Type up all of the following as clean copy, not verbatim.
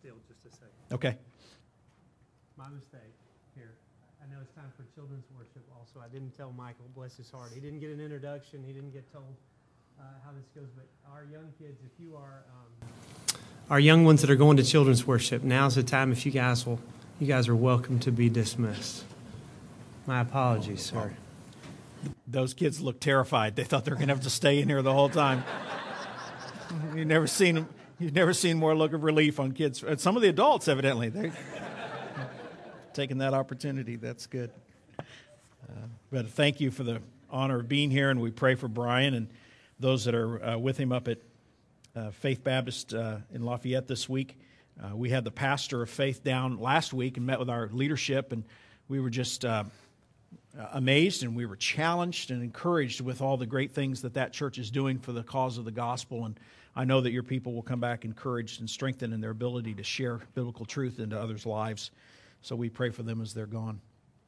still just a second. Okay. My mistake here. I know it's time for children's worship also. I didn't tell Michael, bless his heart. He didn't get an introduction. He didn't get told how this goes. But our young kids, if you are... our young ones that are going to children's worship, now's the time if you guys are welcome to be dismissed. My apologies, sir. Those kids look terrified. They thought they were going to have to stay in here the whole time. You've never seen more look of relief on kids. Some of the adults, evidently, they're taking that opportunity. That's good. But thank you for the honor of being here, and we pray for Brian and those that are with him up at Faith Baptist in Lafayette this week. We had the pastor of Faith down last week and met with our leadership, and we were just amazed, and we were challenged and encouraged with all the great things that church is doing for the cause of the gospel. And I know that your people will come back encouraged and strengthened in their ability to share biblical truth into others' lives. So we pray for them as they're gone.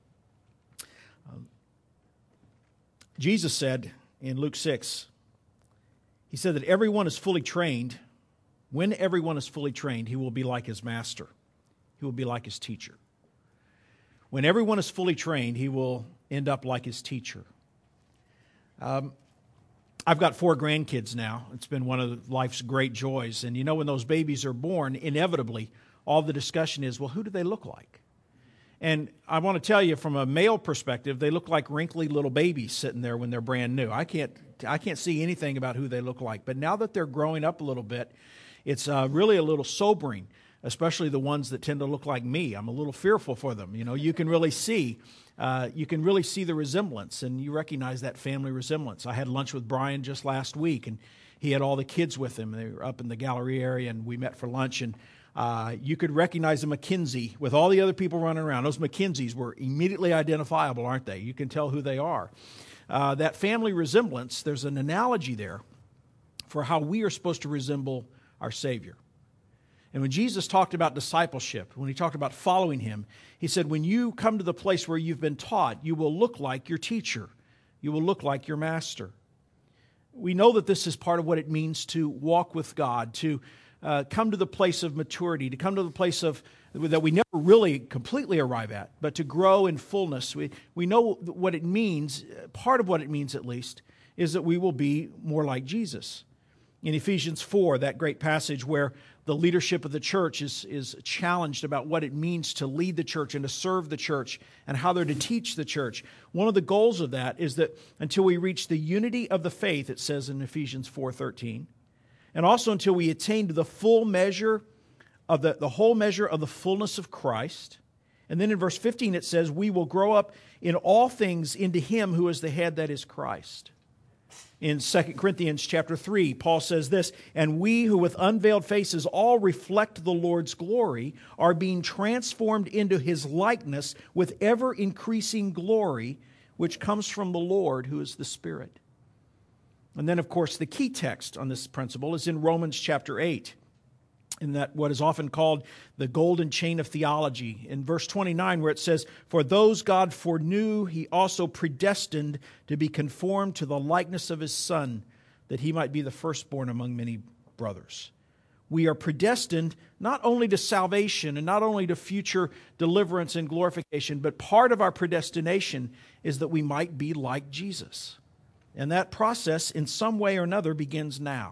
Jesus said in Luke 6, he said that everyone is fully trained. When everyone is fully trained, he will be like his master. He will be like his teacher. When everyone is fully trained, he will end up like his teacher. I've got 4 grandkids now. It's been one of life's great joys. And you know, when those babies are born, inevitably, all the discussion is, well, who do they look like? And I want to tell you, from a male perspective, they look like wrinkly little babies sitting there when they're brand new. I can't see anything about who they look like. But now that they're growing up a little bit, it's really a little sobering, especially the ones that tend to look like me. I'm a little fearful for them. You know, you can really see the resemblance, and you recognize that family resemblance. I had lunch with Brian just last week, and he had all the kids with him. They were up in the gallery area, and we met for lunch, and you could recognize a McKinsey with all the other people running around. Those McKinseys were immediately identifiable, aren't they? You can tell who they are. That family resemblance, there's an analogy there for how we are supposed to resemble our Savior. And when Jesus talked about discipleship, when he talked about following him, he said, when you come to the place where you've been taught, you will look like your teacher. You will look like your master. We know that this is part of what it means to walk with God, to come to the place of maturity, to come to the place of that we never really completely arrive at, but to grow in fullness. We know what it means. Part of what it means, at least, is that we will be more like Jesus. In Ephesians 4, that great passage where the leadership of the church is challenged about what it means to lead the church and to serve the church and how they're to teach the church. One of the goals of that is that until we reach the unity of the faith, it says in Ephesians 4:13, and also until we attain to the full measure of the whole measure of the fullness of Christ. And then in verse 15 it says, we will grow up in all things into him who is the head, that is Christ. In 2 Corinthians chapter 3, Paul says this, and we who with unveiled faces all reflect the Lord's glory are being transformed into his likeness with ever-increasing glory, which comes from the Lord, who is the Spirit. And then, of course, the key text on this principle is in Romans chapter 8, in that what is often called the golden chain of theology. In verse 29, where it says, for those God foreknew, he also predestined to be conformed to the likeness of his Son, that he might be the firstborn among many brothers. We are predestined not only to salvation and not only to future deliverance and glorification, but part of our predestination is that we might be like Jesus. And that process, in some way or another, begins now.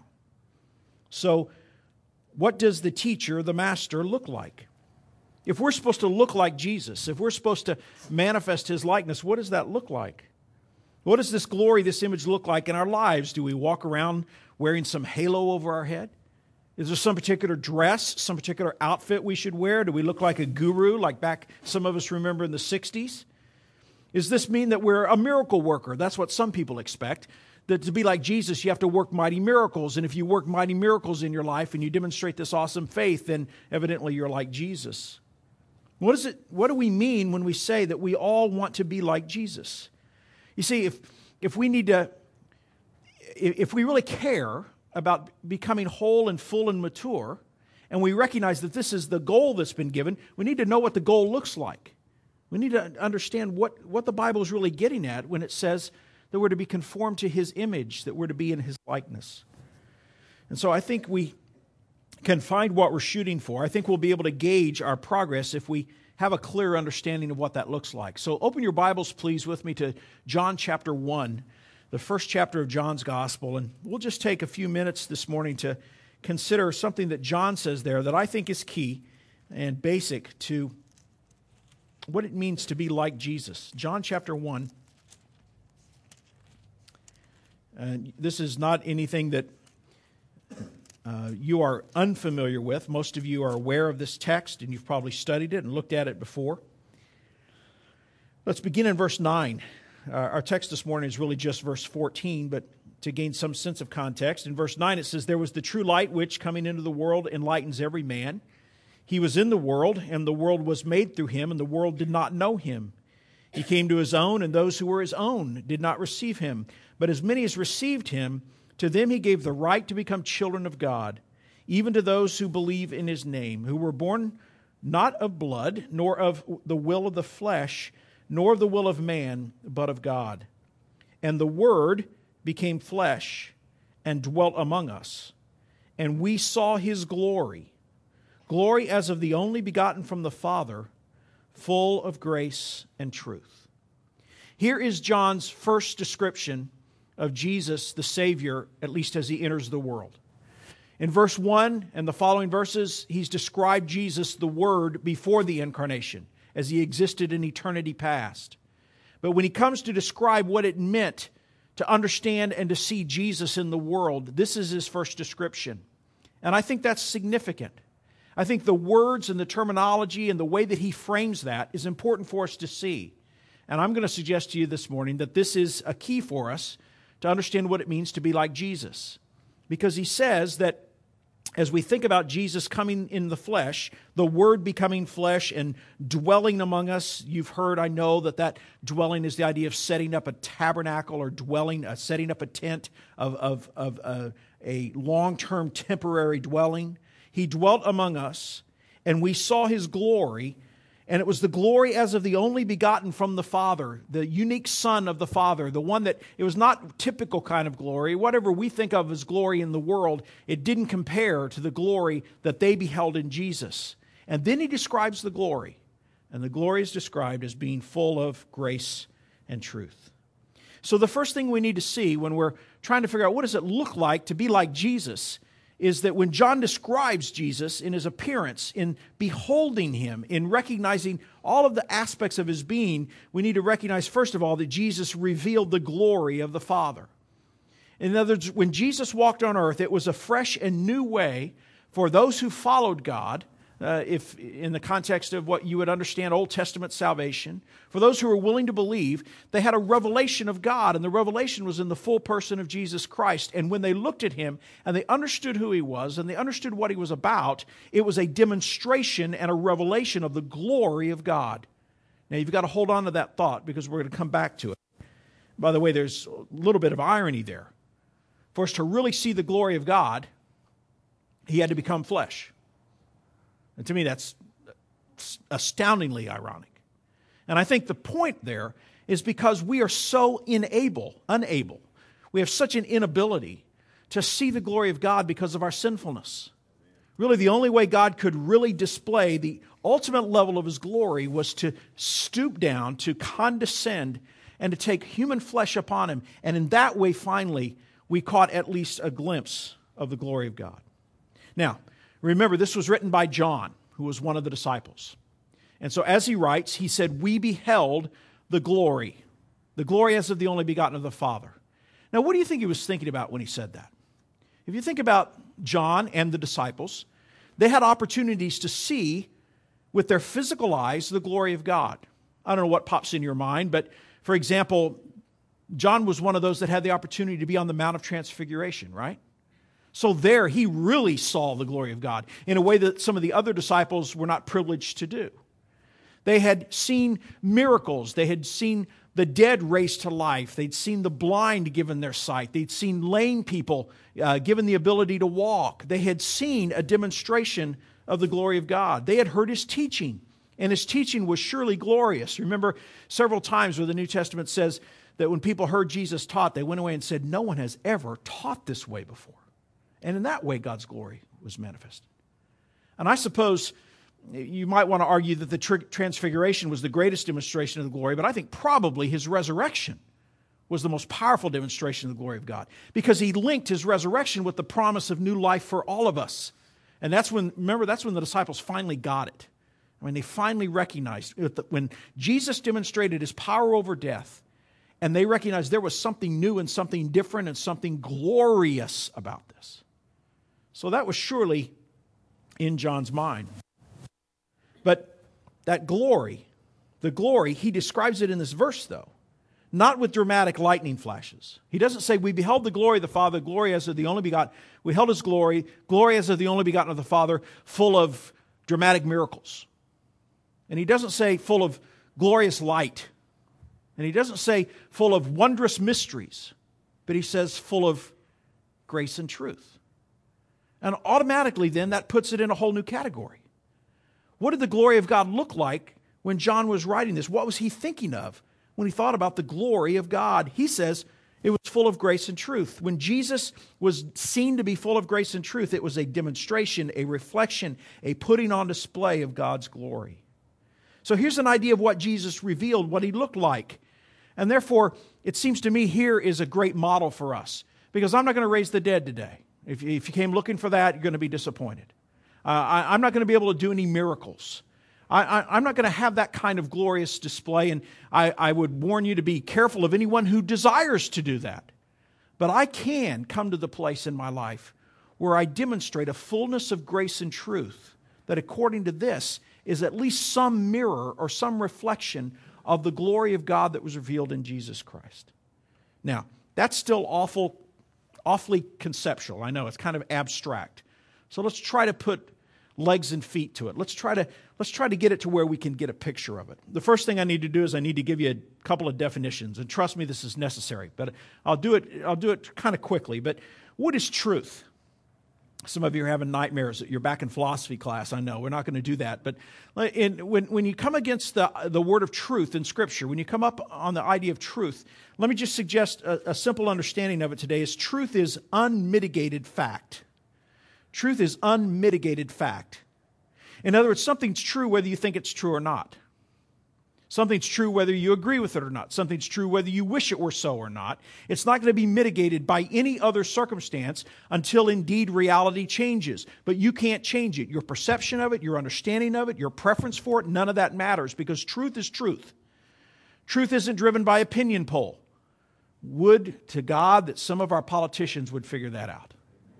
So, what does the teacher, the master, look like? If we're supposed to look like Jesus, if we're supposed to manifest his likeness, what does that look like? What does this glory, this image look like in our lives? Do we walk around wearing some halo over our head? Is there some particular dress, some particular outfit we should wear? Do we look like a guru, like back some of us remember in the 60s? Does this mean that we're a miracle worker? That's what some people expect. That to be like Jesus, you have to work mighty miracles. And if you work mighty miracles in your life and you demonstrate this awesome faith, then evidently you're like Jesus. What do we mean when we say that we all want to be like Jesus? You see, if we really care about becoming whole and full and mature, and we recognize that this is the goal that's been given, we need to know what the goal looks like. We need to understand what the Bible is really getting at when it says that we're to be conformed to his image, that we're to be in his likeness. And so I think we can find what we're shooting for, I think we'll be able to gauge our progress if we have a clear understanding of what that looks like. So open your Bibles, please, with me to John chapter 1, the first chapter of John's Gospel. And we'll just take a few minutes this morning to consider something that John says there that I think is key and basic to what it means to be like Jesus. John chapter 1. And this is not anything that you are unfamiliar with. Most of you are aware of this text, and you've probably studied it and looked at it before. Let's begin in verse 9. Our text this morning is really just verse 14, but to gain some sense of context, in verse 9 it says, "There was the true light which, coming into the world, enlightens every man. He was in the world, and the world was made through him, and the world did not know him. He came to his own, and those who were his own did not receive him. But as many as received him, to them he gave the right to become children of God, even to those who believe in his name, who were born not of blood, nor of the will of the flesh, nor of the will of man, but of God. And the Word became flesh and dwelt among us. And we saw his glory, glory as of the only begotten from the Father, full of grace and truth." Here is John's first description of Jesus, the Savior, at least as he enters the world. In verse 1 and the following verses, he's described Jesus, the Word, before the incarnation, as he existed in eternity past. But when he comes to describe what it meant to understand and to see Jesus in the world, this is his first description. And I think that's significant. I think the words and the terminology and the way that he frames that is important for us to see. And I'm going to suggest to you this morning that this is a key for us to understand what it means to be like Jesus. Because he says that as we think about Jesus coming in the flesh, the Word becoming flesh and dwelling among us, you've heard, I know, that dwelling is the idea of setting up a tabernacle or dwelling, setting up a tent of a long-term temporary dwelling. He dwelt among us, and we saw his glory, and it was the glory as of the only begotten from the Father, the unique Son of the Father, the one that, it was not typical kind of glory. Whatever we think of as glory in the world, it didn't compare to the glory that they beheld in Jesus. And then he describes the glory, and the glory is described as being full of grace and truth. So the first thing we need to see when we're trying to figure out what does it look like to be like Jesus is that when John describes Jesus in his appearance, in beholding him, in recognizing all of the aspects of his being, we need to recognize, first of all, that Jesus revealed the glory of the Father. In other words, when Jesus walked on earth, it was a fresh and new way for those who followed God, if in the context of what you would understand Old Testament salvation, for those who were willing to believe, they had a revelation of God, and the revelation was in the full person of Jesus Christ. And when they looked at him and they understood who he was and they understood what he was about, it was a demonstration and a revelation of the glory of God. Now you've got to hold on to that thought because we're going to come back to it. By the way, there's a little bit of irony there. For us to really see the glory of God, he had to become flesh. And to me, that's astoundingly ironic. And I think the point there is because we are so unable, we have such an inability to see the glory of God because of our sinfulness. Really, the only way God could really display the ultimate level of his glory was to stoop down, to condescend, and to take human flesh upon him. And in that way, finally, we caught at least a glimpse of the glory of God. Now, remember, this was written by John, who was one of the disciples. And so as he writes, he said, "We beheld the glory as of the only begotten of the Father." Now, what do you think he was thinking about when he said that? If you think about John and the disciples, they had opportunities to see with their physical eyes the glory of God. I don't know what pops in your mind, but for example, John was one of those that had the opportunity to be on the Mount of Transfiguration, right? So there, he really saw the glory of God in a way that some of the other disciples were not privileged to do. They had seen miracles. They had seen the dead raised to life. They'd seen the blind given their sight. They'd seen lame people given the ability to walk. They had seen a demonstration of the glory of God. They had heard his teaching, and his teaching was surely glorious. Remember several times where the New Testament says that when people heard Jesus taught, they went away and said, "No one has ever taught this way before." And in that way, God's glory was manifested. And I suppose you might want to argue that the transfiguration was the greatest demonstration of the glory, but I think probably his resurrection was the most powerful demonstration of the glory of God, because he linked his resurrection with the promise of new life for all of us. And that's when the disciples finally got it. I mean, they finally recognized when Jesus demonstrated his power over death, and they recognized there was something new and something different and something glorious about this. So that was surely in John's mind. But that glory, he describes it in this verse, though, not with dramatic lightning flashes. He doesn't say, we beheld the glory of the Father, glory as of the only begotten. We held his glory as of the only begotten of the Father, full of dramatic miracles. And he doesn't say full of glorious light. And he doesn't say full of wondrous mysteries. But he says full of grace and truth. And automatically then that puts it in a whole new category. What did the glory of God look like when John was writing this? What was he thinking of when he thought about the glory of God? He says it was full of grace and truth. When Jesus was seen to be full of grace and truth, it was a demonstration, a reflection, a putting on display of God's glory. So here's an idea of what Jesus revealed, what he looked like. And therefore, it seems to me here is a great model for us. Because I'm not going to raise the dead today. If you came looking for that, you're going to be disappointed. I'm not going to be able to do any miracles. I'm not going to have that kind of glorious display, and I would warn you to be careful of anyone who desires to do that. But I can come to the place in my life where I demonstrate a fullness of grace and truth that, according to this, is at least some mirror or some reflection of the glory of God that was revealed in Jesus Christ. Now, that's still awfully conceptual. I know, it's kind of abstract. So let's try to put legs and feet to it. Let's try to get it to where we can get a picture of it. The first thing I need to do is I need to give you a couple of definitions, and trust me, this is necessary. But I'll do it kind of quickly. But what is truth? Some of you are having nightmares that you're back in philosophy class. I know we're not going to do that. But when you come against the word of truth in Scripture, when you come up on the idea of truth, let me just suggest a simple understanding of it today is truth is unmitigated fact. Truth is unmitigated fact. In other words, something's true whether you think it's true or not. Something's true whether you agree with it or not. Something's true whether you wish it were so or not. It's not going to be mitigated by any other circumstance until indeed reality changes. But you can't change it. Your perception of it, your understanding of it, your preference for it, none of that matters because truth is truth. Truth isn't driven by opinion poll. Would to God that some of our politicians would figure that out.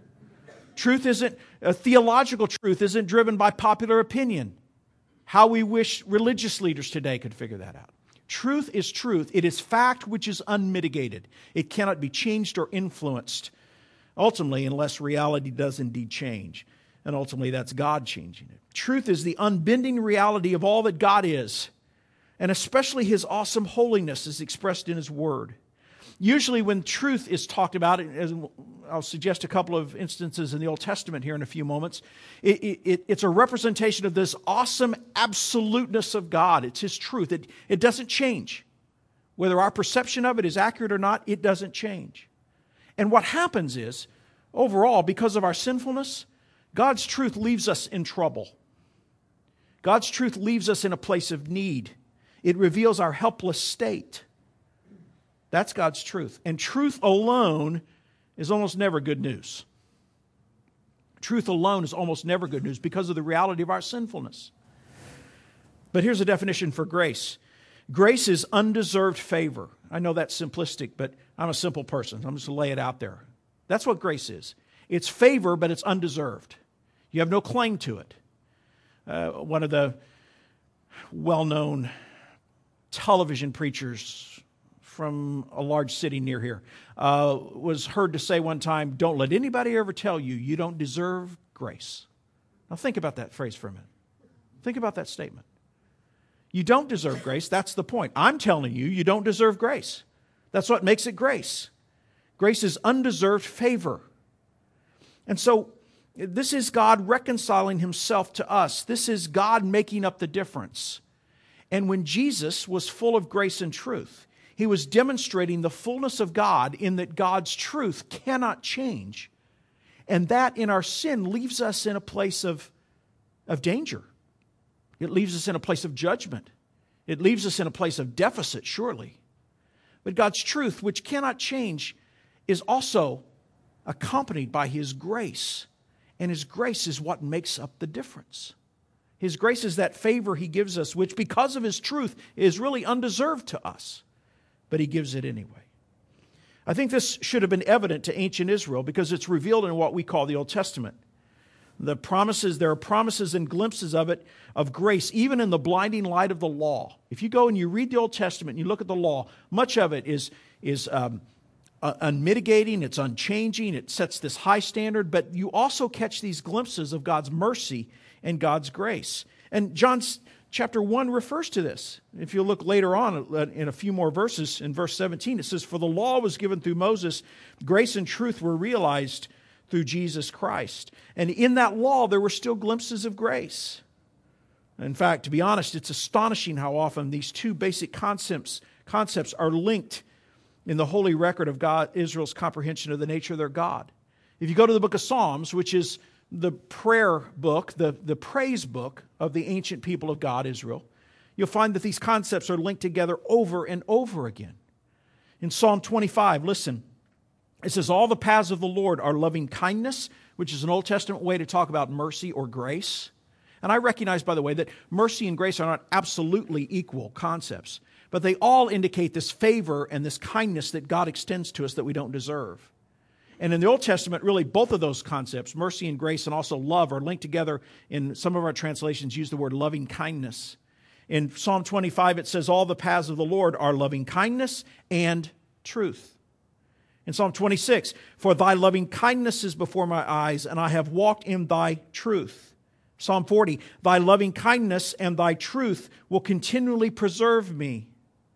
Theological truth isn't driven by popular opinion. How we wish religious leaders today could figure that out. Truth is truth. It is fact which is unmitigated. It cannot be changed or influenced, ultimately, unless reality does indeed change. And ultimately, that's God changing it. Truth is the unbending reality of all that God is, and especially His awesome holiness is expressed in His Word. Usually when truth is talked about, as I'll suggest a couple of instances in the Old Testament here in a few moments, it's a representation of this awesome absoluteness of God. It's His truth. It doesn't change. Whether our perception of it is accurate or not, it doesn't change. And what happens is, overall, because of our sinfulness, God's truth leaves us in trouble. God's truth leaves us in a place of need. It reveals our helpless state. That's God's truth. And truth alone is almost never good news. Truth alone is almost never good news because of the reality of our sinfulness. But here's a definition for grace. Grace is undeserved favor. I know that's simplistic, but I'm a simple person. I'm just going to lay it out there. That's what grace is. It's favor, but it's undeserved. You have no claim to it. One of the well-known television preachers from a large city near here was heard to say one time, "Don't let anybody ever tell you you don't deserve grace." Now think about that phrase for a minute. Think about that statement. You don't deserve grace. That's the point. I'm telling you, you don't deserve grace. That's what makes it grace. Grace is undeserved favor. And so this is God reconciling Himself to us. This is God making up the difference. And when Jesus was full of grace and truth, He was demonstrating the fullness of God in that God's truth cannot change. And that in our sin leaves us in a place of of danger. It leaves us in a place of judgment. It leaves us in a place of deficit, surely. But God's truth, which cannot change, is also accompanied by His grace. And His grace is what makes up the difference. His grace is that favor He gives us, which because of His truth is really undeserved to us. But He gives it anyway. I think this should have been evident to ancient Israel because it's revealed in what we call the Old Testament. There are promises and glimpses of it, of grace, even in the blinding light of the law. If you go and you read the Old Testament and you look at the law, much of it is unmitigating, it's unchanging, it sets this high standard, but you also catch these glimpses of God's mercy and God's grace. And John chapter 1 refers to this. If you look later on in a few more verses, in verse 17, it says, "For the law was given through Moses, grace and truth were realized through Jesus Christ." And in that law, there were still glimpses of grace. In fact, to be honest, it's astonishing how often these two basic concepts are linked in the holy record of God, Israel's comprehension of the nature of their God. If you go to the book of Psalms, which is the prayer book, the praise book of the ancient people of God, Israel, you'll find that these concepts are linked together over and over again. In Psalm 25, listen, it says, "All the paths of the Lord are loving kindness," which is an Old Testament way to talk about mercy or grace. And I recognize, by the way, that mercy and grace are not absolutely equal concepts, but they all indicate this favor and this kindness that God extends to us that we don't deserve. And in the Old Testament, really, both of those concepts, mercy and grace and also love, are linked together. In some of our translations, use the word loving kindness. In Psalm 25, it says, "All the paths of the Lord are loving kindness and truth." In Psalm 26, "For thy loving kindness is before my eyes, and I have walked in thy truth." Psalm 40, "Thy loving kindness and thy truth will continually preserve me."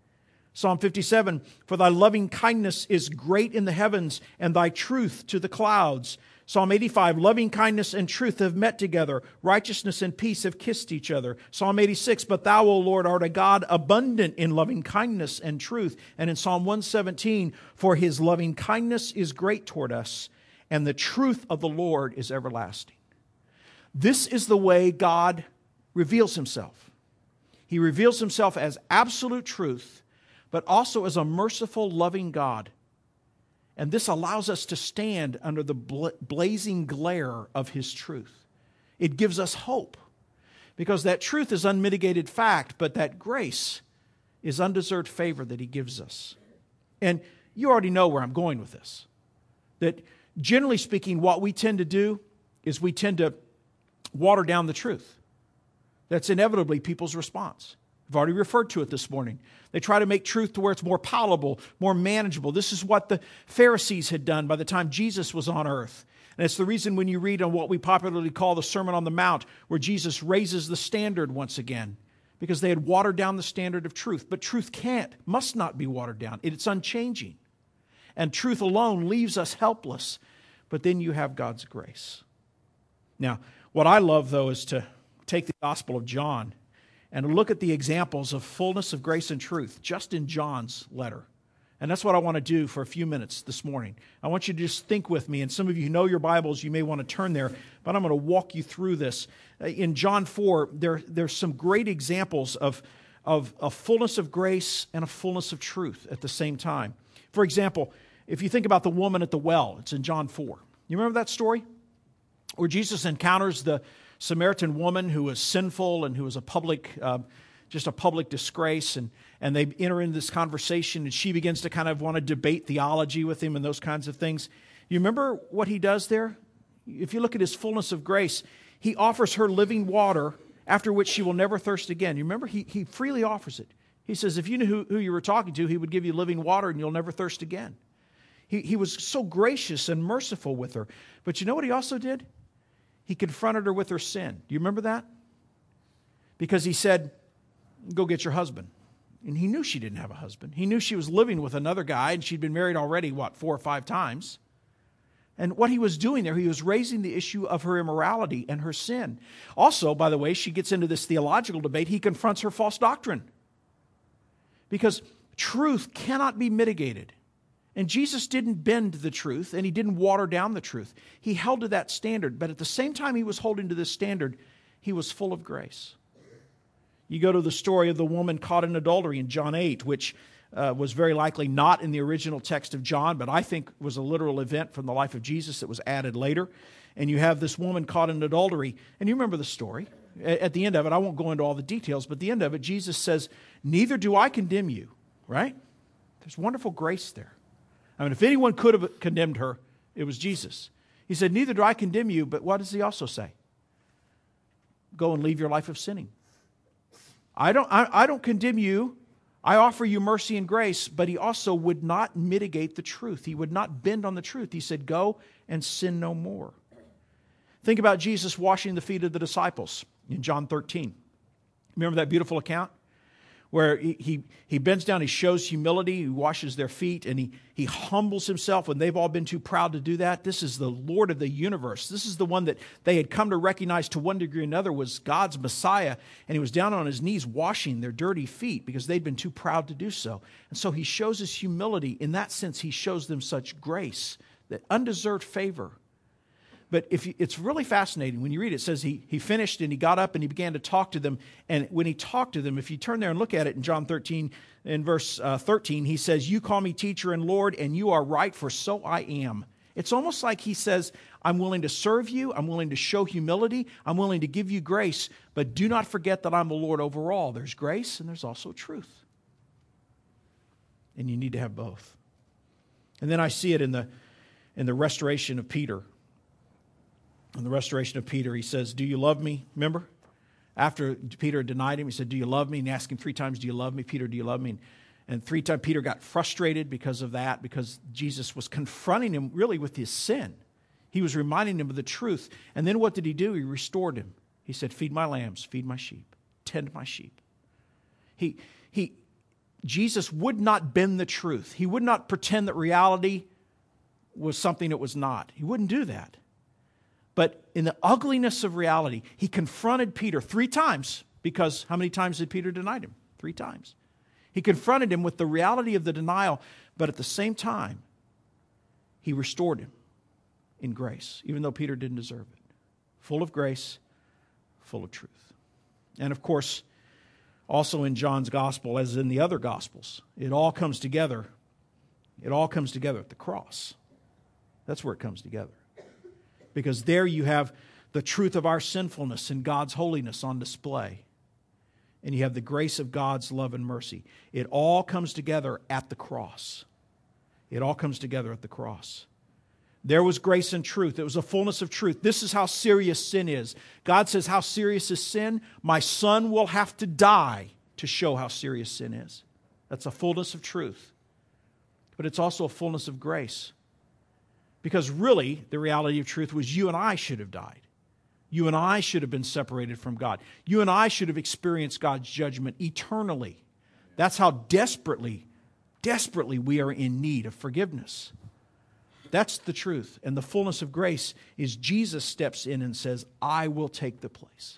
Psalm 57, "For thy loving kindness is great in the heavens, and thy truth to the clouds." Psalm 85, "Loving kindness and truth have met together. Righteousness and peace have kissed each other." Psalm 86, "But thou, O Lord, art a God abundant in loving kindness and truth." And in Psalm 117, "For his loving kindness is great toward us, and the truth of the Lord is everlasting." This is the way God reveals Himself. He reveals Himself as absolute truth, but also as a merciful, loving God. And this allows us to stand under the blazing glare of His truth. It gives us hope, because that truth is unmitigated fact, but that grace is undeserved favor that He gives us. And you already know where I'm going with this. That generally speaking, what we tend to do is we tend to water down the truth. That's inevitably people's response. I've already referred to it this morning. They try to make truth to where it's more palatable, more manageable. This is what the Pharisees had done by the time Jesus was on earth. And it's the reason when you read on what we popularly call the Sermon on the Mount, where Jesus raises the standard once again, because they had watered down the standard of truth. But truth must not be watered down. It's unchanging. And truth alone leaves us helpless. But then you have God's grace. Now, what I love, though, is to take the Gospel of John and look at the examples of fullness of grace and truth just in John's letter. And that's what I want to do for a few minutes this morning. I want you to just think with me, and some of you who know your Bibles, you may want to turn there, but I'm going to walk you through this. In John 4, there's some great examples of a fullness of grace and a fullness of truth at the same time. For example, if you think about the woman at the well, it's in John 4. You remember that story? Where Jesus encounters the Samaritan woman who was sinful and who was just a public disgrace, and they enter into this conversation, and she begins to kind of want to debate theology with him and those kinds of things. You remember what he does there? If you look at his fullness of grace, he offers her living water, after which she will never thirst again. You remember? He freely offers it. He says, if you knew who you were talking to, he would give you living water and you'll never thirst again. He was so gracious and merciful with her. But you know what he also did? He confronted her with her sin. Do you remember that? Because he said, go get your husband. And he knew she didn't have a husband. He knew she was living with another guy, and she'd been married already, 4 or 5 times. And what he was doing there, he was raising the issue of her immorality and her sin. Also, by the way, she gets into this theological debate. He confronts her false doctrine. Because truth cannot be mitigated. And Jesus didn't bend the truth, and he didn't water down the truth. He held to that standard, but at the same time he was holding to this standard, He was full of grace. You go to the story of the woman caught in adultery in John 8, which was very likely not in the original text of John, but I think was a literal event from the life of Jesus that was added later. And you have this woman caught in adultery, and you remember the story. At the end of it, I won't go into all the details, but at the end of it, Jesus says, "Neither do I condemn you," right? There's wonderful grace there. I mean, if anyone could have condemned her, it was Jesus. He said, "Neither do I condemn you," but what does he also say? Go and leave your life of sinning. I don't condemn you. I offer you mercy and grace, but he also would not mitigate the truth. He would not bend on the truth. He said, "Go and sin no more." Think about Jesus washing the feet of the disciples in John 13. Remember that beautiful account? Where he bends down, he shows humility, he washes their feet, and he humbles himself when they've all been too proud to do that. This is the Lord of the universe. This is the one that they had come to recognize to one degree or another was God's Messiah, and he was down on his knees washing their dirty feet because they'd been too proud to do so. And so he shows his humility. In that sense, he shows them such grace, that undeserved favor. But it's really fascinating. When you read it, it says he finished and he got up and he began to talk to them. And when he talked to them, if you turn there and look at it in John 13, in verse 13, he says, "You call me teacher and Lord, and you are right, for so I am." It's almost like he says, I'm willing to serve you. I'm willing to show humility. I'm willing to give you grace. But do not forget that I'm the Lord over all. There's grace and there's also truth. And you need to have both. And then I see it in the restoration of Peter. In the restoration of Peter, he says, "Do you love me?" Remember? After Peter denied him, he said, "Do you love me?" And he asked him 3 times, "Do you love me, Peter? Do you love me?" And 3 times Peter got frustrated because of that, because Jesus was confronting him really with his sin. He was reminding him of the truth. And then what did he do? He restored him. He said, "Feed my lambs, feed my sheep, tend my sheep." Jesus would not bend the truth. He would not pretend that reality was something it was not. He wouldn't do that. But in the ugliness of reality, he confronted Peter 3 times, because how many times did Peter deny him? 3 times. He confronted him with the reality of the denial, but at the same time, he restored him in grace, even though Peter didn't deserve it. Full of grace, full of truth. And of course, also in John's gospel, as in the other gospels, it all comes together. It all comes together at the cross. That's where it comes together. Because there you have the truth of our sinfulness and God's holiness on display. And you have the grace of God's love and mercy. It all comes together at the cross. It all comes together at the cross. There was grace and truth. It was a fullness of truth. This is how serious sin is. God says, how serious is sin? My son will have to die to show how serious sin is. That's a fullness of truth. But it's also a fullness of grace. Because really, the reality of truth was you and I should have died. You and I should have been separated from God. You and I should have experienced God's judgment eternally. That's how desperately we are in need of forgiveness. That's the truth. And the fullness of grace is Jesus steps in and says, I will take the place.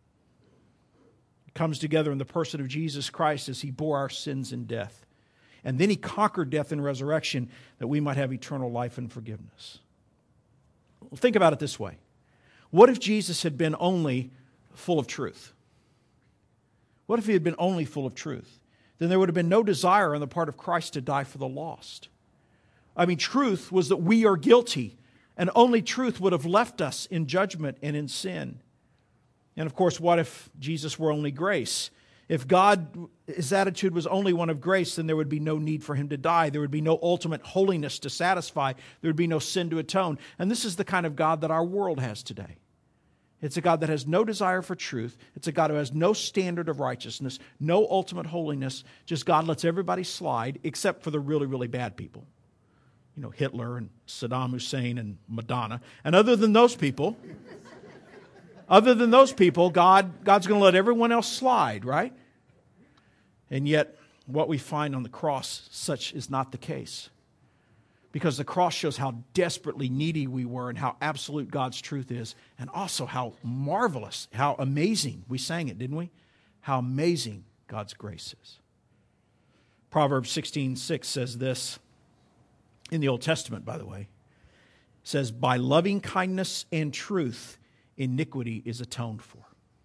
It comes together in the person of Jesus Christ as he bore our sins and death. And then he conquered death and resurrection that we might have eternal life and forgiveness. Well, think about it this way. What if Jesus had been only full of truth? What if he had been only full of truth? Then there would have been no desire on the part of Christ to die for the lost. I mean, truth was that we are guilty, and only truth would have left us in judgment and in sin. And of course, what if Jesus were only grace? If his attitude was only one of grace, then there would be no need for him to die. There would be no ultimate holiness to satisfy. There would be no sin to atone. And this is the kind of God that our world has today. It's a God that has no desire for truth. It's a God who has no standard of righteousness, no ultimate holiness. Just God lets everybody slide except for the really, really bad people. You know, Hitler and Saddam Hussein and Madonna. And other than those people, God's going to let everyone else slide, right? And yet, what we find on the cross, such is not the case. Because the cross shows how desperately needy we were and how absolute God's truth is, and also how marvelous, how amazing, we sang it, didn't we? How amazing God's grace is. Proverbs 16:6 says this, in the Old Testament, by the way. It says, by loving kindness and truth, iniquity is atoned for.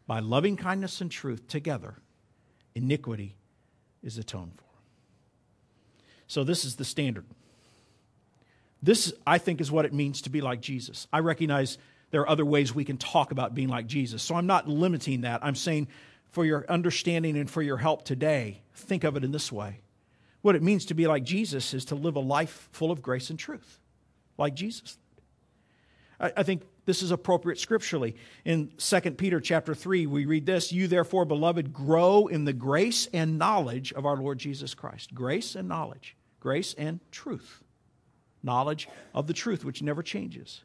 by loving kindness and truth together, iniquity is atoned for. So this is the standard. This, I think, is what it means to be like Jesus. I recognize there are other ways we can talk about being like Jesus. So I'm not limiting that. I'm saying for your understanding and for your help today, think of it in this way. What it means to be like Jesus is to live a life full of grace and truth, like Jesus lived. I think this is appropriate scripturally. In 2 Peter chapter 3, we read this, "You therefore, beloved, grow in the grace and knowledge of our Lord Jesus Christ." Grace and knowledge. Grace and truth. Knowledge of the truth, which never changes.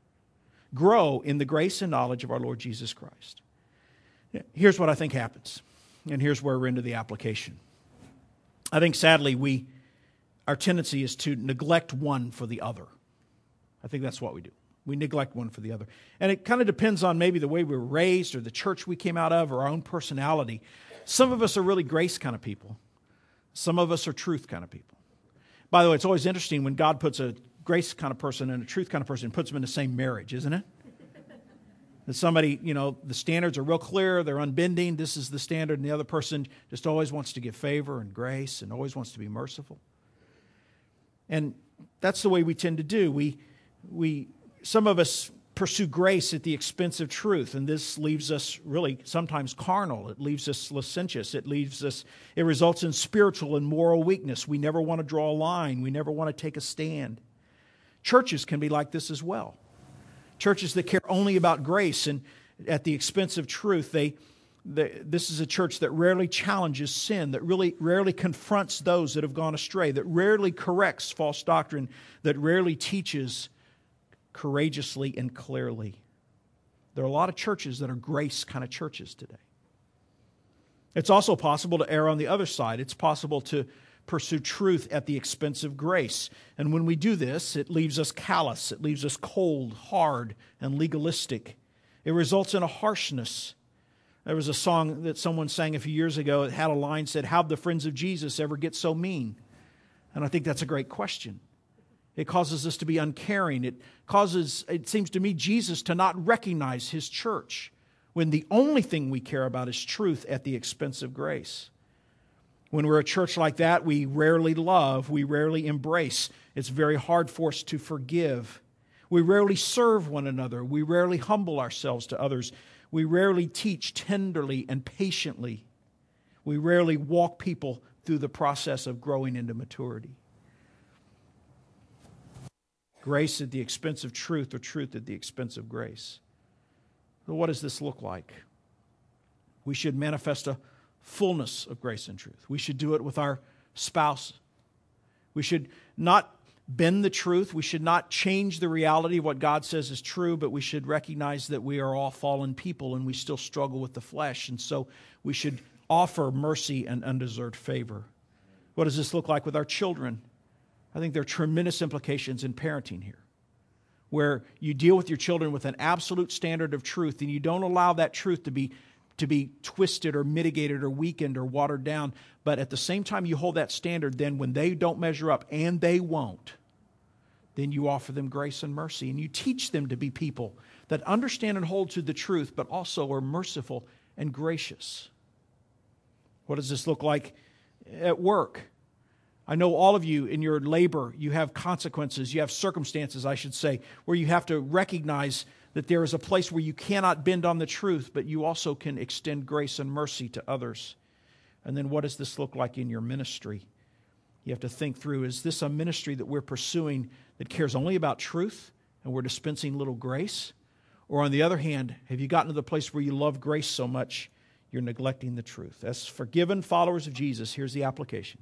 Grow in the grace and knowledge of our Lord Jesus Christ. Here's what I think happens, and here's where we're into the application. I think, sadly, our tendency is to neglect one for the other. I think that's what we do. We neglect one for the other. And it kind of depends on maybe the way we were raised or the church we came out of or our own personality. Some of us are really grace kind of people. Some of us are truth kind of people. By the way, it's always interesting when God puts a grace kind of person and a truth kind of person and puts them in the same marriage, isn't it? That somebody, the standards are real clear, they're unbending, this is the standard, and the other person just always wants to give favor and grace and always wants to be merciful. And that's the way we tend to do. Some of us pursue grace at the expense of truth, and this leaves us really sometimes carnal. It leaves us licentious. It results in spiritual and moral weakness. We never want to draw a line. We never want to take a stand. Churches can be like this as well. Churches that care only about grace and at the expense of truth, this is a church that rarely challenges sin, that really rarely confronts those that have gone astray, that rarely corrects false doctrine, that rarely teaches courageously and clearly. There are a lot of churches that are grace kind of churches today. It's also possible to err on the other side. It's possible to pursue truth at the expense of grace. And when we do this, it leaves us callous. It leaves us cold, hard, and legalistic. It results in a harshness. There was a song that someone sang a few years ago. It had a line that said, "How'd the friends of Jesus ever get so mean?" And I think that's a great question. It causes us to be uncaring. It seems to me, Jesus to not recognize His church when the only thing we care about is truth at the expense of grace. When we're a church like that, we rarely love, we rarely embrace. It's very hard for us to forgive. We rarely serve one another. We rarely humble ourselves to others. We rarely teach tenderly and patiently. We rarely walk people through the process of growing into maturity. Grace at the expense of truth, or truth at the expense of grace. So what does this look like? We should manifest a fullness of grace and truth. We should do it with our spouse. We should not bend the truth. We should not change the reality of what God says is true, but we should recognize that we are all fallen people and we still struggle with the flesh. And so we should offer mercy and undeserved favor. What does this look like with our children? I think there are tremendous implications in parenting here, where you deal with your children with an absolute standard of truth and you don't allow that truth to be twisted or mitigated or weakened or watered down. But at the same time you hold that standard, then when they don't measure up, and they won't, then you offer them grace and mercy. And you teach them to be people that understand and hold to the truth, but also are merciful and gracious. What does this look like at work? I know all of you in your labor, you have consequences, you have circumstances, I should say, where you have to recognize that there is a place where you cannot bend on the truth, but you also can extend grace and mercy to others. And then what does this look like in your ministry? You have to think through, is this a ministry that we're pursuing that cares only about truth and we're dispensing little grace? Or on the other hand, have you gotten to the place where you love grace so much you're neglecting the truth? As forgiven followers of Jesus, here's the application.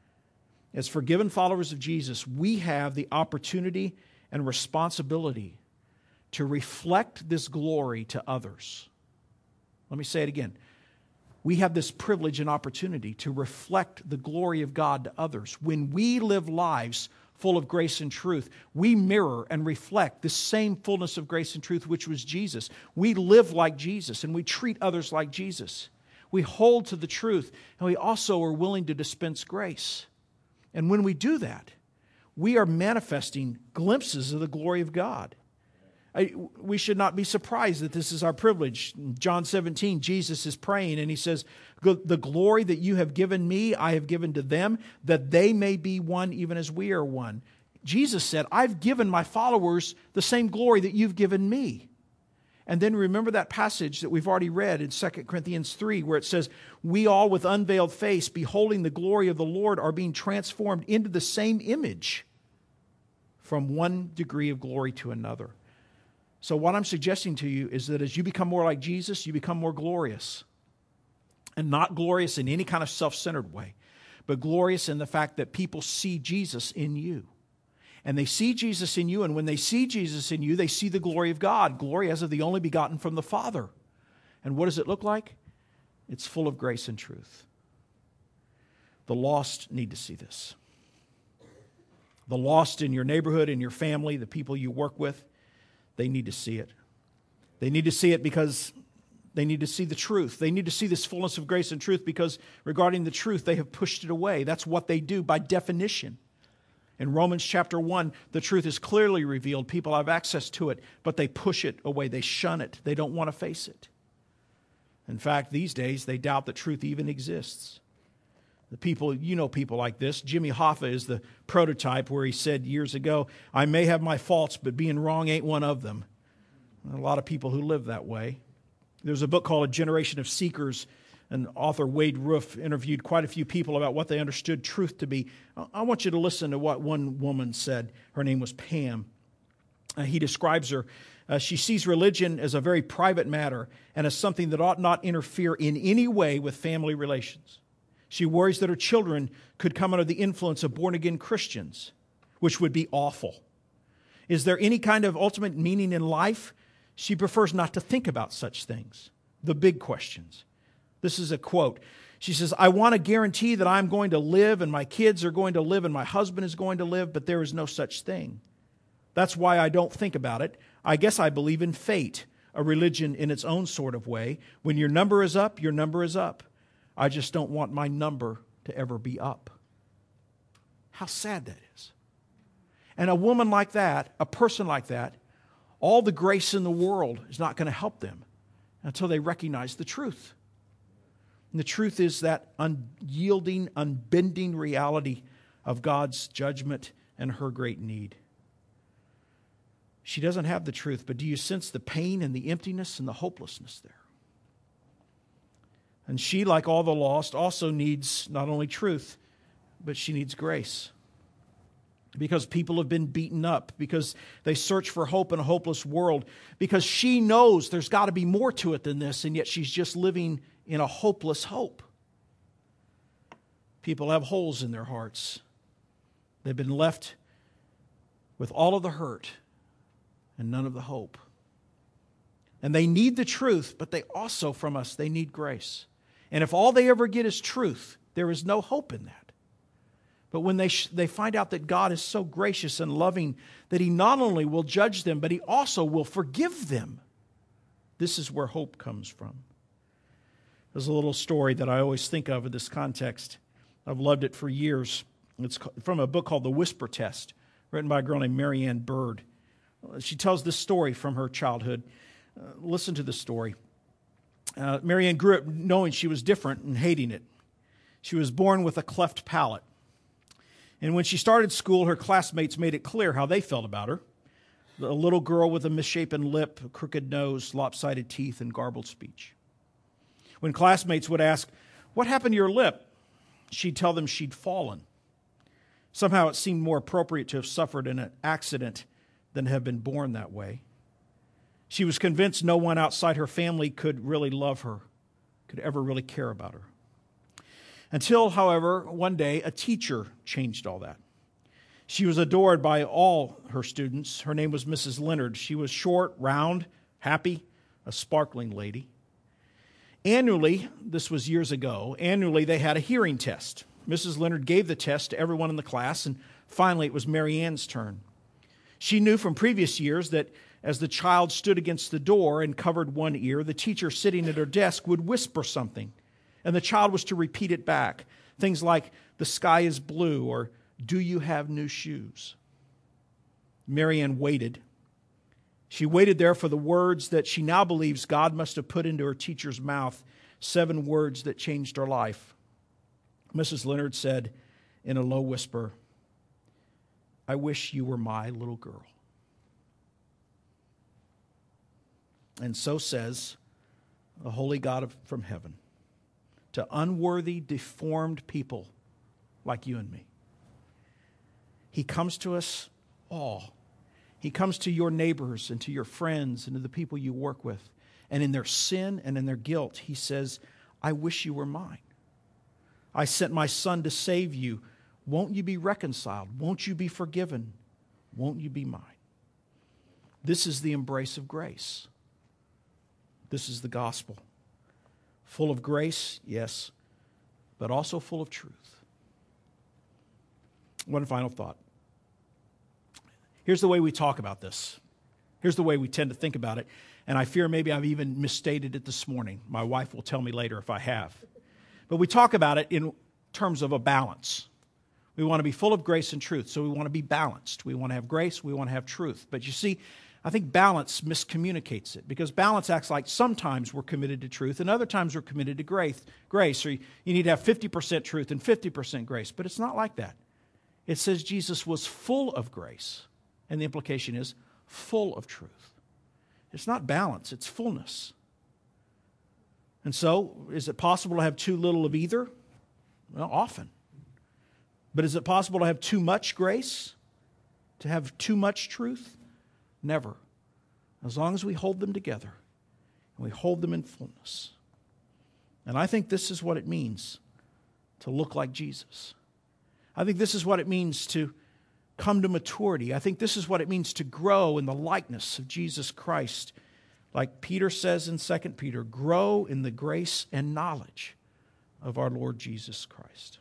As forgiven followers of Jesus, we have the opportunity and responsibility to reflect this glory to others. Let me say it again. We have this privilege and opportunity to reflect the glory of God to others. When we live lives full of grace and truth, we mirror and reflect the same fullness of grace and truth which was Jesus. We live like Jesus and we treat others like Jesus. We hold to the truth and we also are willing to dispense grace. And when we do that, we are manifesting glimpses of the glory of God. We should not be surprised that this is our privilege. In John 17, Jesus is praying and he says, the glory that you have given me, I have given to them, that they may be one even as we are one. Jesus said, I've given my followers the same glory that you've given me. And then remember that passage that we've already read in 2 Corinthians 3, where it says, we all with unveiled face, beholding the glory of the Lord, are being transformed into the same image from one degree of glory to another. So what I'm suggesting to you is that as you become more like Jesus, you become more glorious. And not glorious in any kind of self-centered way, but glorious in the fact that people see Jesus in you. And they see Jesus in you, and when they see Jesus in you, they see the glory of God. Glory as of the only begotten from the Father. And what does it look like? It's full of grace and truth. The lost need to see this. The lost in your neighborhood, in your family, the people you work with, they need to see it. They need to see it because they need to see the truth. They need to see this fullness of grace and truth because regarding the truth, they have pushed it away. That's what they do by definition. In Romans chapter 1, the truth is clearly revealed. People have access to it, but they push it away. They shun it. They don't want to face it. In fact, these days, they doubt that truth even exists. The people, you know people like this. Jimmy Hoffa is the prototype where he said years ago, I may have my faults, but being wrong ain't one of them. A lot of people who live that way. There's a book called A Generation of Seekers, and author Wade Roof interviewed quite a few people about what they understood truth to be. I want you to listen to what one woman said. Her name was Pam. He describes her. She sees religion as a very private matter and as something that ought not interfere in any way with family relations. She worries that her children could come under the influence of born-again Christians, which would be awful. Is there any kind of ultimate meaning in life? She prefers not to think about such things, the big questions. This is a quote. She says, I want to guarantee that I'm going to live and my kids are going to live and my husband is going to live, but there is no such thing. That's why I don't think about it. I guess I believe in fate, a religion in its own sort of way. When your number is up, your number is up. I just don't want my number to ever be up. How sad that is. And a woman like that, a person like that, all the grace in the world is not going to help them until they recognize the truth. And the truth is that unyielding, unbending reality of God's judgment and her great need. She doesn't have the truth, but do you sense the pain and the emptiness and the hopelessness there? And she, like all the lost, also needs not only truth, but she needs grace. Because people have been beaten up, because they search for hope in a hopeless world, because she knows there's got to be more to it than this, and yet she's just living in a hopeless hope. People have holes in their hearts. They've been left with all of the hurt and none of the hope. And they need the truth, but they also, from us, they need grace. And if all they ever get is truth, there is no hope in that. But when they find out that God is so gracious and loving that He not only will judge them, but He also will forgive them, this is where hope comes from. There's a little story that I always think of in this context. I've loved it for years. It's from a book called The Whisper Test, written by a girl named Marianne Bird. She tells this story from her childhood. Listen to the story. Marianne grew up knowing she was different and hating it. She was born with a cleft palate. And when she started school, her classmates made it clear how they felt about her. A little girl with a misshapen lip, a crooked nose, lopsided teeth, and garbled speech. When classmates would ask, what happened to your lip? She'd tell them she'd fallen. Somehow it seemed more appropriate to have suffered in an accident than have been born that way. She was convinced no one outside her family could really love her, could ever really care about her. Until, however, one day a teacher changed all that. She was adored by all her students. Her name was Mrs. Leonard. She was short, round, happy, a sparkling lady. Annually, this was years ago, they had a hearing test. Mrs. Leonard gave the test to everyone in the class, and finally it was Marianne's turn. She knew from previous years that as the child stood against the door and covered one ear, the teacher sitting at her desk would whisper something, and the child was to repeat it back. Things like, the sky is blue, or do you have new shoes? Marianne waited. She waited there for the words that she now believes God must have put into her teacher's mouth, 7 words that changed her life. Mrs. Leonard said in a low whisper, "I wish you were my little girl." And so says the holy God from heaven to unworthy, deformed people like you and me. He comes to us all. He comes to your neighbors and to your friends and to the people you work with. And in their sin and in their guilt, He says, "I wish you were mine. I sent my Son to save you. Won't you be reconciled? Won't you be forgiven? Won't you be mine?" This is the embrace of grace. This is the gospel. Full of grace, yes, but also full of truth. One final thought. Here's the way we talk about this. Here's the way we tend to think about it. And I fear maybe I've even misstated it this morning. My wife will tell me later if I have. But we talk about it in terms of a balance. We want to be full of grace and truth, so we want to be balanced. We want to have grace, we want to have truth. But you see, I think balance miscommunicates it, because balance acts like sometimes we're committed to truth and other times we're committed to grace. Or you need to have 50% truth and 50% grace. But it's not like that. It says Jesus was full of grace. And the implication is full of truth. It's not balance, it's fullness. And so, is it possible to have too little of either? Well, often. But is it possible to have too much grace? To have too much truth? Never. As long as we hold them together and we hold them in fullness. And I think this is what it means to look like Jesus. I think this is what it means to come to maturity. I think this is what it means to grow in the likeness of Jesus Christ. Like Peter says in 2 Peter, grow in the grace and knowledge of our Lord Jesus Christ.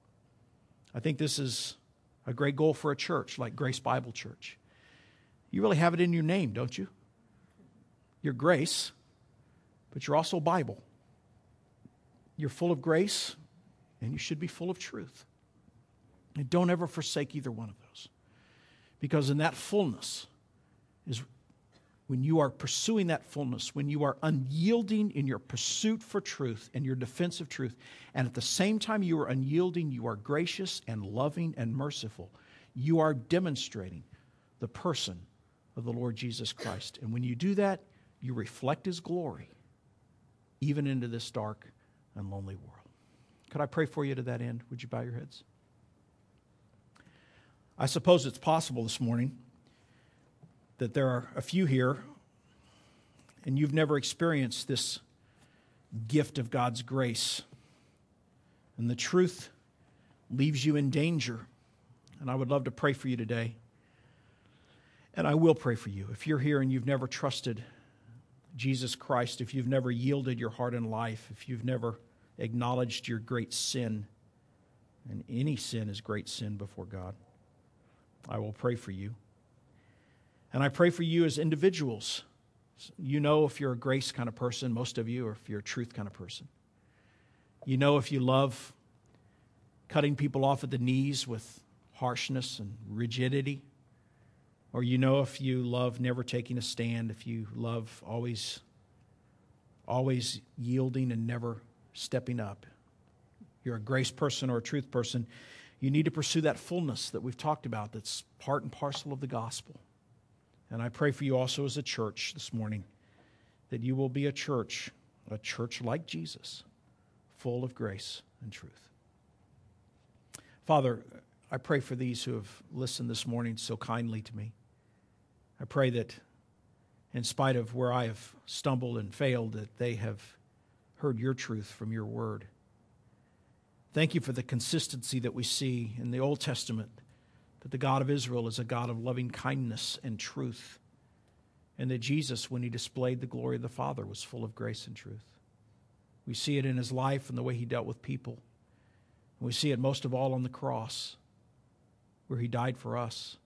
I think this is a great goal for a church like Grace Bible Church. You really have it in your name, don't you? You're Grace, but you're also Bible. You're full of grace, and you should be full of truth. And don't ever forsake either one of those. Because in that fullness is when you are pursuing that fullness, when you are unyielding in your pursuit for truth and your defense of truth, and at the same time you are unyielding, you are gracious and loving and merciful. You are demonstrating the person of the Lord Jesus Christ. And when you do that, you reflect His glory even into this dark and lonely world. Could I pray for you to that end? Would you bow your heads? I suppose it's possible this morning that there are a few here and you've never experienced this gift of God's grace. And the truth leaves you in danger. And I would love to pray for you today. And I will pray for you. If you're here and you've never trusted Jesus Christ, if you've never yielded your heart and life, if you've never acknowledged your great sin, and any sin is great sin before God, I will pray for you. And I pray for you as individuals. You know if you're a grace kind of person, most of you, or if you're a truth kind of person. You know if you love cutting people off at the knees with harshness and rigidity. Or you know if you love never taking a stand, if you love always yielding and never stepping up. You're a grace person or a truth person. You need to pursue that fullness that we've talked about that's part and parcel of the gospel. And I pray for you also as a church this morning that you will be a church like Jesus, full of grace and truth. Father, I pray for these who have listened this morning so kindly to me. I pray that in spite of where I have stumbled and failed, that they have heard your truth from your word. Thank you for the consistency that we see in the Old Testament, that the God of Israel is a God of loving kindness and truth, and that Jesus, when he displayed the glory of the Father, was full of grace and truth. We see it in his life and the way he dealt with people. We see it most of all on the cross, where he died for us.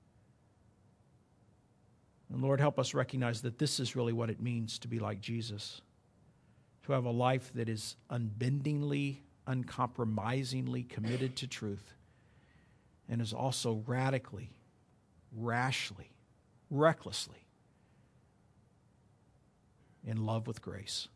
And Lord, help us recognize that this is really what it means to be like Jesus, to have a life that is unbendingly, uncompromisingly committed to truth, and is also radically, rashly, recklessly in love with grace.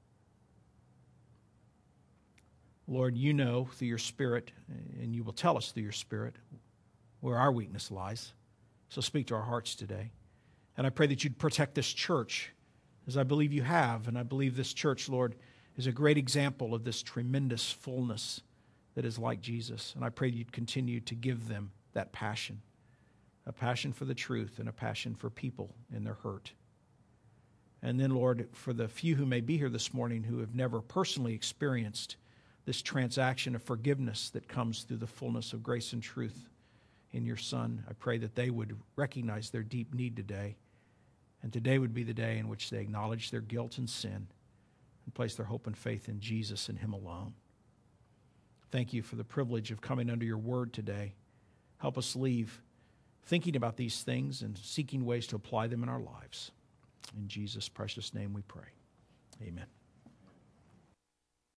Lord, you know through your Spirit, and you will tell us through your Spirit where our weakness lies. So speak to our hearts today. And I pray that you'd protect this church, as I believe you have. And I believe this church, Lord, is a great example of this tremendous fullness that is like Jesus. And I pray you'd continue to give them that passion, a passion for the truth and a passion for people in their hurt. And then, Lord, for the few who may be here this morning who have never personally experienced this transaction of forgiveness that comes through the fullness of grace and truth in your Son, I pray that they would recognize their deep need today. And today would be the day in which they acknowledge their guilt and sin and place their hope and faith in Jesus and him alone. Thank you for the privilege of coming under your word today. Help us leave thinking about these things and seeking ways to apply them in our lives. In Jesus' precious name we pray. Amen.